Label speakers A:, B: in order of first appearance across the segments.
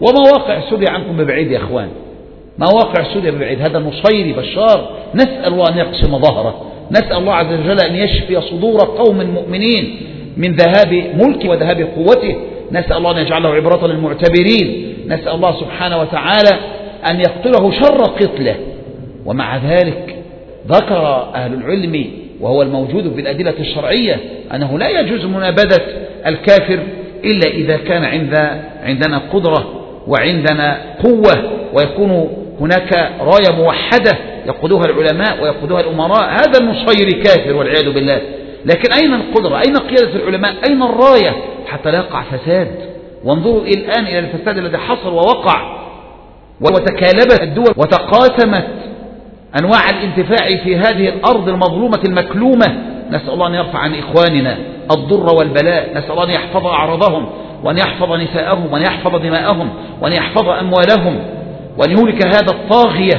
A: ومواقع سوريا عنكم ببعيد يا أخوان، مواقع سوريا ببعيد. هذا نصيري بشار، نسأل الله أن يقسم ظهره، نسأل الله عز وجل أن يشفي صدور قوم مؤمنين من ذهاب ملكه وذهاب قوته، نسأل الله أن يجعله عبرة للمعتبرين، نسأل الله سبحانه وتعالى أن يقتله شر قتله. ومع ذلك ذكر أهل العلم وهو الموجود في الأدلة الشرعية أنه لا يجوز منابذة الكافر إلا إذا كان عندنا قدرة وعندنا قوة، ويكون هناك راية موحدة يقودها العلماء ويقودها الأمراء. هذا النصيري كافر والعياذ بالله. لكن أين القدرة؟ أين قيادة العلماء؟ أين الراية حتى لا يقع فساد؟ وانظروا الآن إلى الفساد الذي حصل ووقع، وتكالبت الدول وتقاسمت أنواع الانتفاع في هذه الأرض المظلومة المكلومة. نسأل الله أن يرفع عن إخواننا الضر والبلاء، نسأل الله أن يحفظ أعراضهم وأن يحفظ نساءهم وأن يحفظ دماءهم وأن يحفظ أموالهم وأن يهلك هذا الطاغية.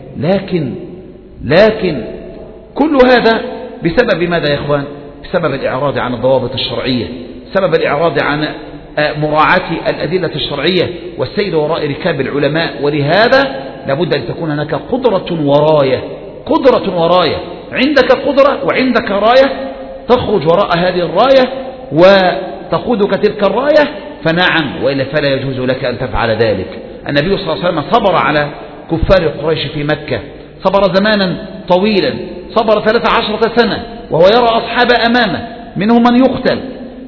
A: لكن كل هذا بسبب ماذا يا إخوان؟ بسبب الإعراض عن الضوابط الشرعية، سبب الإعراض عن مراعاة الأدلة الشرعية والسير وراء ركاب العلماء. ولهذا لابد أن تكون هناك قدرة وراية. عندك قدرة وعندك راية، تخرج وراء هذه الراية وتقودك تلك الراية، فنعم، وإلا فلا يجوز لك أن تفعل ذلك. النبي صلى الله عليه وسلم صبر على كفار قريش في مكة، صبر زمانا طويلا، صبر 13 سنة وهو يرى أصحاب أمامه منهم من يقتل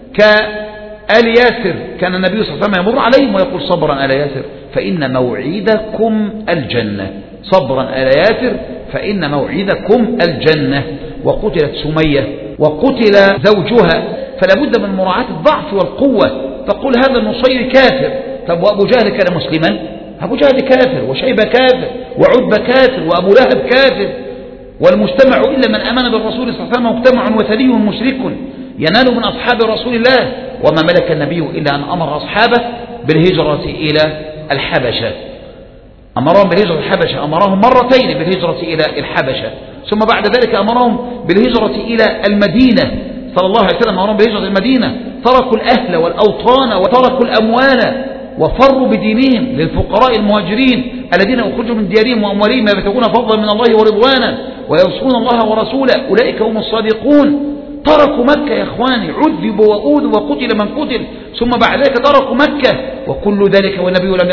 A: كآل ياسر. كان النبي صلى الله عليه وسلم يمر عليهم ويقول صبرا آل ياسر فإن موعدكم الجنة، صبرا آل ياسر فإن موعدكم الجنة. وقتلت سمية وقتل زوجها، فلا بد من مراعاة الضعف والقوة. تقول هذا النصيري كافر، طب وأبو جهل كان مسلما؟ أبو جهل كافر، وشيبة كافر، وعتبة كافر، وأبو لهب كافر. والمجتمع إلا من آمن بالرسول صلى الله عليه وسلم مجتمع وثني مشرك ينال من أصحاب رسول الله. وما ملك النبي إلا أن أمر أصحابه بالهجرة إلى الحبشة، أمرهم بالهجرة الحبشة، أمرهم مرتين بالهجرة إلى الحبشة، ثم بعد ذلك أمرهم بالهجرة إلى المدينة صلى الله عليه وسلم، أمرهم بالهجرة إلى المدينة. تركوا الأهل والأوطان وتركوا الأموال وفروا بدينهم للفقراء المهاجرين الذين أخرجوا من ديارهم وأموالهم يبتغون فضلا من الله ورضوانا وينصرون الله ورسوله، أولئك هم الصادقون. تركوا مكة يا إخواني، عذبوا وأوذوا وقتل من قتل، ثم بعد ذلك تركوا مكة، وكل ذلك والنبي لم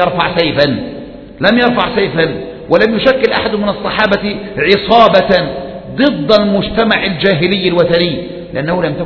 A: يرفع سيفا ولم يشكل أحد من الصحابة عصابة ضد المجتمع الجاهلي الوثني، لأنه لم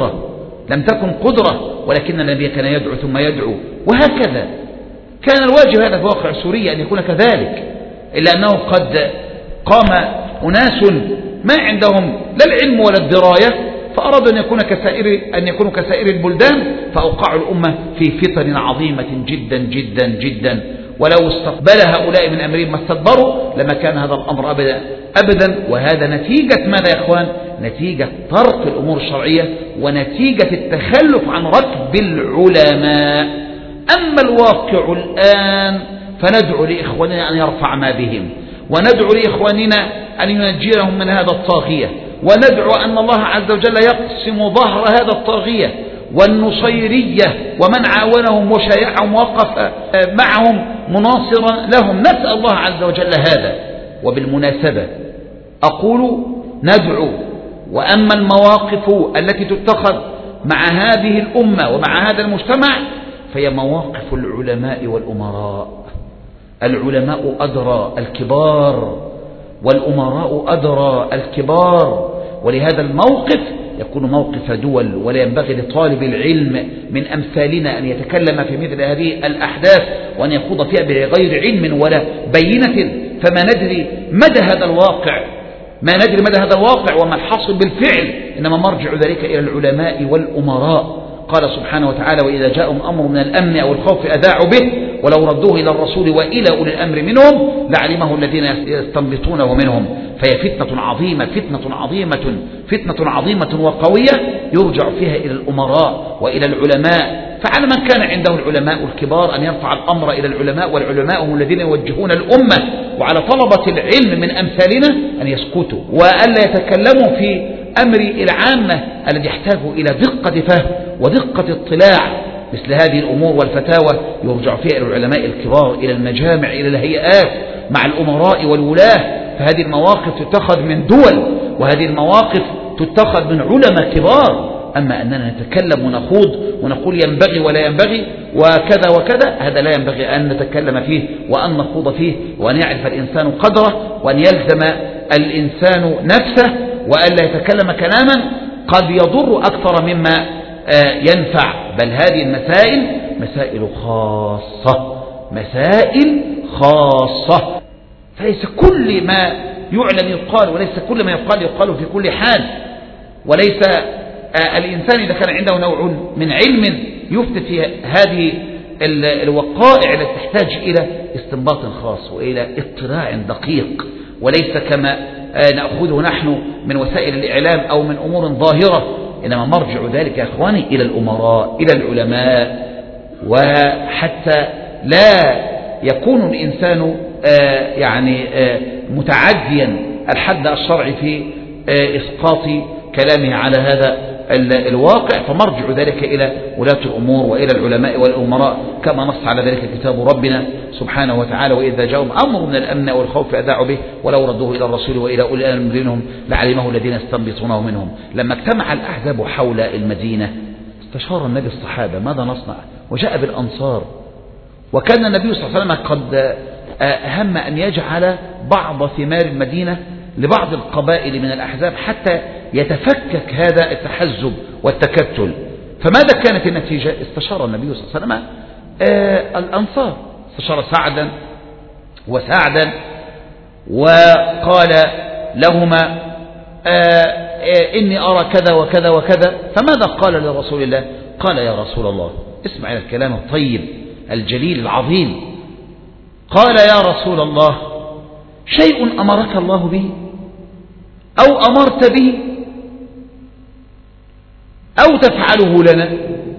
A: تكن قدرة، ولكن النبي كان يدعو ثم يدعو. وهكذا كان الواجب هذا في واقع سوريا أن يكون كذلك، إلا أنه قد قام أناس ما عندهم لا العلم ولا الدراية، فأرادوا أن يكونوا كسائر البلدان، فأوقعوا الأمة في فتن عظيمة جدا جدا جدا. ولو استقبل هؤلاء من أمرهم ما استدبروا لما كان هذا الأمر أبدا. وهذا نتيجة ماذا يا إخوان؟ نتيجة ترك الأمور الشرعية ونتيجة التخلف عن ركب العلماء. أما الواقع الآن فندعو لإخواننا أن يرفع ما بهم، وندعو لإخواننا أن ينجيهم من هذا الطاغية، وندعو أن الله عز وجل يقسم ظهر هذا الطاغية والنصيرية ومن عاونهم وشايعهم ووقف معهم مناصرا لهم. نسأل الله عز وجل هذا. وبالمناسبة أقول ندعو، وأما المواقف التي تتخذ مع هذه الأمة ومع هذا المجتمع فهي مواقف العلماء والأمراء. العلماء أدرى الكبار والأمراء أدرى الكبار، ولهذا الموقف يكون موقف دول، ولا ينبغي لطالب العلم من أمثالنا أن يتكلم في مثل هذه الأحداث وأن يخوض فيها بغير علم ولا بينة. فما ندري مدى هذا الواقع وما الحاصل بالفعل، إنما مرجع ذلك إلى العلماء والأمراء. قال سبحانه وتعالى وإذا جاءهم أمر من الأمن أو الخوف أذاعوا به ولو ردوه إلى الرسول وإلى أولي الأمر منهم لعلمه الذين يستنبطونه منهم. فهي فتنة عظيمة وقوية يرجع فيها إلى الأمراء وإلى العلماء. فعلى من كان عنده العلماء الكبار أن يرفع الأمر إلى العلماء، والعلماء هم الذين يوجهون الأمة، وعلى طلبة العلم من أمثالنا أن يسكتوا وألا يتكلموا في أمر العامة الذي يحتاج إلى دقة فهم ودقة اطلاع مثل هذه الأمور والفتاوى يرجع فيها إلى العلماء الكبار، إلى المجامع، إلى الهيئات مع الأمراء والولاة. فهذه المواقف تتخذ من دول، وهذه المواقف تتخذ من علماء كبار. أما أننا نتكلم ونخوض ونقول ينبغي ولا ينبغي وكذا وكذا، هذا لا ينبغي أن نتكلم فيه وأن نخوض فيه، وأن يعرف الإنسان قدره، وأن يلزم الإنسان نفسه، وأن لا يتكلم كلاما قد يضر أكثر مما ينفع. بل هذه المسائل مسائل خاصة، مسائل خاصة، فليس كل ما يعلم يقال، وليس كل ما يقال في كل حال. وليس الإنسان إذا كان عنده نوع من علم يفتي في هذه الوقائع التي تحتاج إلى استنباط خاص وإلى اطلاع دقيق، وليس كما نأخذه نحن من وسائل الإعلام أو من أمور ظاهرة. إنما مرجع ذلك يا أخواني إلى الأمراء، إلى العلماء، وحتى لا يكون الإنسان يعني متعديا الحد الشرعي في إسقاط كلامه على هذا الواقع. فمرجع ذلك إلى ولاة الأمور وإلى العلماء والأمراء، كما نص على ذلك كتاب ربنا سبحانه وتعالى: وإذا جاءهم أمر من الأمن أو الخوف أذاعوا به ولو ردوه إلى الرسول وإلى أولي الأمر منهم لعلمه الذين يستنبطونه منهم. لما اجتمع الأحزاب حول المدينة استشار النبي الصحابة ماذا نصنع، وجاء بالأنصار. وكان النبي صلى الله عليه وسلم قد أهم أن يجعل بعض ثمار المدينة لبعض القبائل من الأحزاب حتى يتفكك هذا التحزب والتكتل. فماذا كانت النتيجة؟ استشار النبي صلى الله عليه وسلم الأنصار، استشار سعدا وقال لهما إني أرى كذا وكذا وكذا. فماذا قال لرسول الله؟ قال: يا رسول الله، اسمع إلى الكلام الطيب الجليل العظيم. قال: يا رسول الله، شيء أمرك الله به أو أمرت به أو تفعله لنا،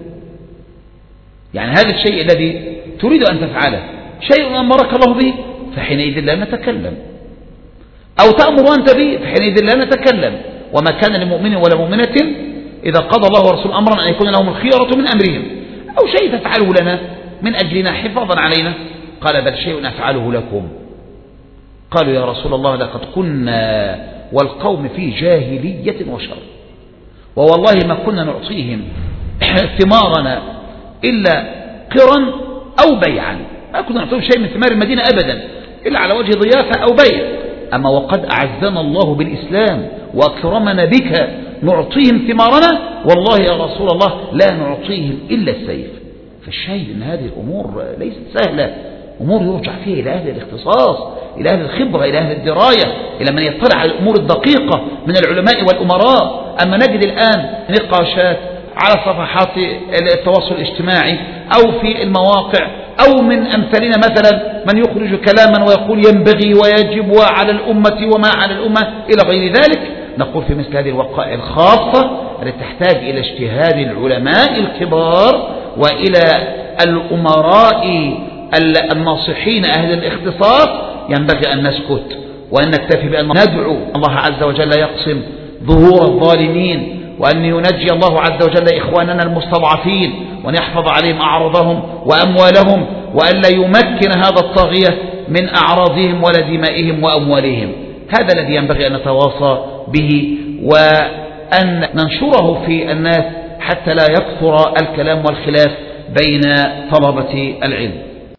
A: يعني هذا الشيء الذي تريد أن تفعله شيء أمرك الله به فحينئذ لا نتكلم، أو تأمر أنت به فحينئذ لا نتكلم. وما كان لمؤمن ولا مؤمنة إذا قضى الله ورسوله أمرا أن يكون لهم الخيرة من أمرهم، أو شيء تفعله لنا من أجلنا حفاظا علينا. قال: بل شيء أفعله لكم. قالوا: يا رسول الله، لقد كنا والقوم في جاهلية وشر، ووالله ما كنا نعطيهم ثمارنا إلا قرا أو بيعا، ما كنا نعطيهم شيء من ثمار المدينة أبدا إلا على وجه ضيافة أو بيع. أما وقد أعزنا الله بالإسلام وأكرمنا بك نعطيهم ثمارنا، والله يا رسول الله لا نعطيهم إلا السيف. فالشاهد أن هذه الأمور ليست سهلة، أمور يرجع فيها إلى أهل الاختصاص، إلى أهل الخبرة، إلى أهل الدراية، إلى من يطلع على الأمور الدقيقة من العلماء والأمراء. أما نجد الآن نقاشات على صفحات التواصل الاجتماعي أو في المواقع، أو من أمثالنا مثلا من يخرج كلاما ويقول ينبغي ويجب وعلى الأمة وما على الأمة إلى غير ذلك. نقول في مثل هذه الوقائع الخاصة التي تحتاج إلى اجتهاد العلماء الكبار وإلى الأمراء الناصحين أهل الاختصاص، ينبغي أن نسكت وأن نكتفي بأن ندعو الله عز وجل يقسم ظهور الظالمين، وأن ينجي الله عز وجل إخواننا المستضعفين، وأن يحفظ عليهم أعراضهم وأموالهم، وأن لا يمكن هذا الطاغية من أعراضهم ولا دمائهم وأموالهم. هذا الذي ينبغي أن نتواصى به وأن ننشره في الناس حتى لا يكثر الكلام والخلاف بين طلبة العلم.